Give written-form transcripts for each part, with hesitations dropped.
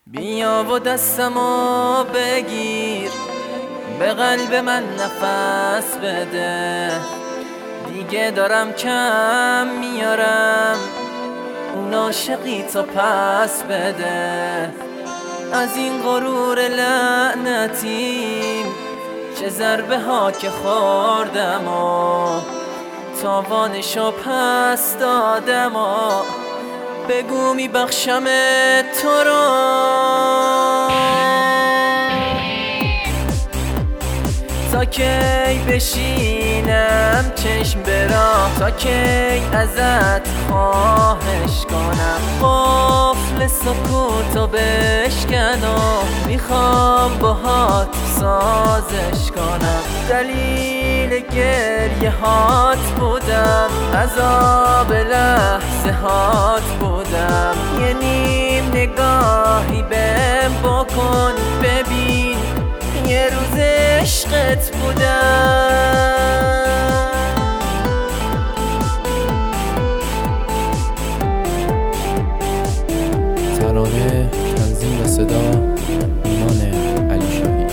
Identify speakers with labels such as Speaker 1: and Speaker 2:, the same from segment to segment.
Speaker 1: بیا و دستمو بگیر، به قلب من نفس بده. دیگه دارم کم میارم، اون عاشقی تو پس بده. از این غرور لعنتیم چه ضربه ها که خوردم و تاوانشو پس دادم و بگو میبخشم تو رو. تا کی بشینم چشم برا، تا کی ازت خواهش کنم قفل سکوتو بشکن و میخوام باهات سازش کنم. دلیل گریه هات بودم، عذاب لحظه هات بودم. یه نیم نگاهی بهم بکن، ببین یه روز عشقت بودم.
Speaker 2: ترانه تنظیم و صدا ایمان علیشاهی.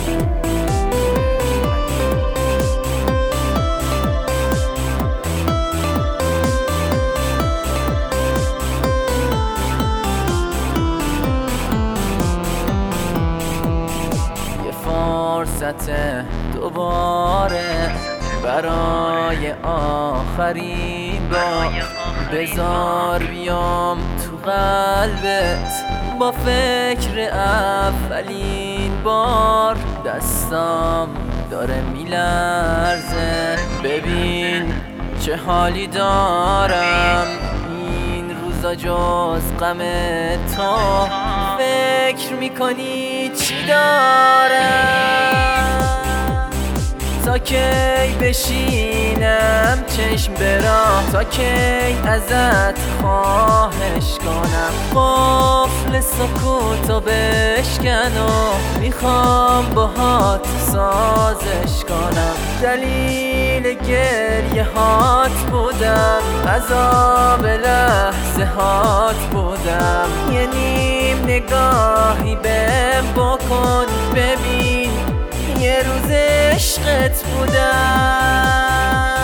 Speaker 1: فرصت دوباره برای آخرین بار، بذار بیام تو قلبت با فکر اولین بار. دستام داره میلرزه، ببین چه حالی دارم این روزا جز غم تو. فکر میکنی چی دارم؟ تا کی بشینم چشم برا، تا کی ازت خواهش کنم قفل سکوتو بشکن و میخوام باهات سازش کنم. دلیل گریه هات بودم، عذاب لحظه هات بودم. یه نیم نگاهی بهم بکن، ببین یه روز عشقت بودم.